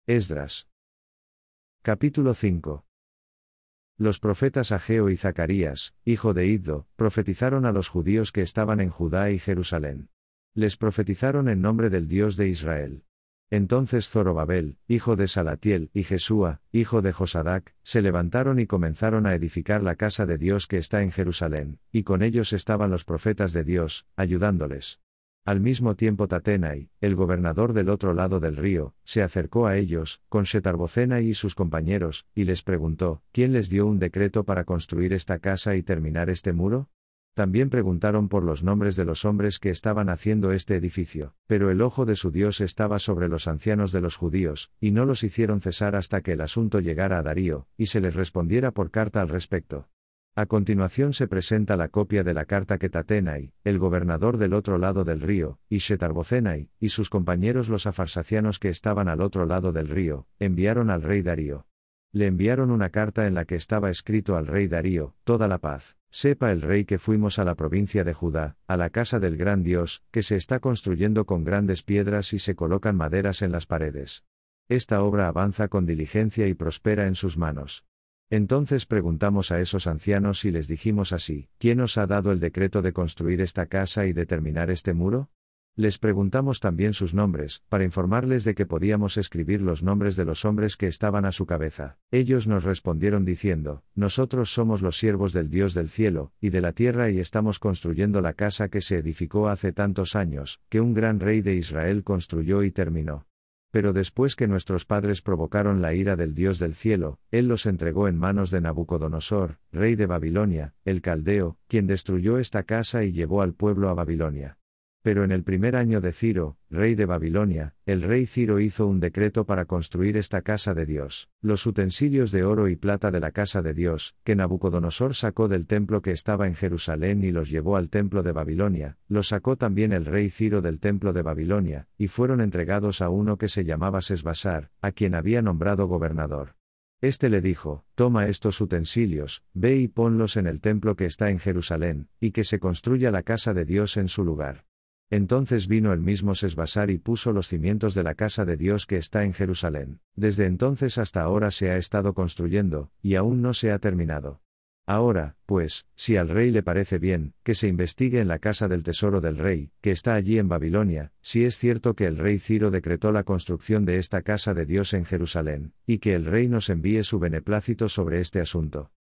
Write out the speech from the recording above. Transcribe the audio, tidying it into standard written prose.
Esdras. Capítulo 5. Los profetas Ageo y Zacarías, hijo de Iddo, profetizaron a los judíos que estaban en Judá y Jerusalén. Les profetizaron en nombre del Dios de Israel. Entonces Zorobabel, hijo de Salatiel, y Jesúa, hijo de Josadac, se levantaron y comenzaron a edificar la casa de Dios que está en Jerusalén, y con ellos estaban los profetas de Dios, ayudándoles. Al mismo tiempo Tatenai, el gobernador del otro lado del río, se acercó a ellos, con Setar-Bozenai y sus compañeros, y les preguntó, ¿quién les dio un decreto para construir esta casa y terminar este muro? También preguntaron por los nombres de los hombres que estaban haciendo este edificio, pero el ojo de su Dios estaba sobre los ancianos de los judíos, y no los hicieron cesar hasta que el asunto llegara a Darío, y se les respondiera por carta al respecto. A continuación se presenta la copia de la carta que Tatenai, el gobernador del otro lado del río, y Setar-Bozenai, y sus compañeros los afarsacianos que estaban al otro lado del río, enviaron al rey Darío. Le enviaron una carta en la que estaba escrito al rey Darío, toda la paz. Sepa el rey que fuimos a la provincia de Judá, a la casa del gran Dios, que se está construyendo con grandes piedras y se colocan maderas en las paredes. Esta obra avanza con diligencia y prospera en sus manos. Entonces preguntamos a esos ancianos y les dijimos así, ¿quién os ha dado el decreto de construir esta casa y de terminar este muro? Les preguntamos también sus nombres, para informarles de que podíamos escribir los nombres de los hombres que estaban a su cabeza. Ellos nos respondieron diciendo, nosotros somos los siervos del Dios del cielo, y de la tierra y estamos construyendo la casa que se edificó hace tantos años, que un gran rey de Israel construyó y terminó. Pero después que nuestros padres provocaron la ira del Dios del cielo, él los entregó en manos de Nabucodonosor, rey de Babilonia, el caldeo, quien destruyó esta casa y llevó al pueblo a Babilonia. Pero en el primer año de Ciro, rey de Babilonia, el rey Ciro hizo un decreto para construir esta casa de Dios. Los utensilios de oro y plata de la casa de Dios, que Nabucodonosor sacó del templo que estaba en Jerusalén y los llevó al templo de Babilonia, los sacó también el rey Ciro del templo de Babilonia, y fueron entregados a uno que se llamaba Sesbasar, a quien había nombrado gobernador. Este le dijo, toma estos utensilios, ve y ponlos en el templo que está en Jerusalén, y que se construya la casa de Dios en su lugar. Entonces vino el mismo Sesbasar y puso los cimientos de la casa de Dios que está en Jerusalén. Desde entonces hasta ahora se ha estado construyendo, y aún no se ha terminado. Ahora, pues, si al rey le parece bien, que se investigue en la casa del tesoro del rey, que está allí en Babilonia, si es cierto que el rey Ciro decretó la construcción de esta casa de Dios en Jerusalén, y que el rey nos envíe su beneplácito sobre este asunto.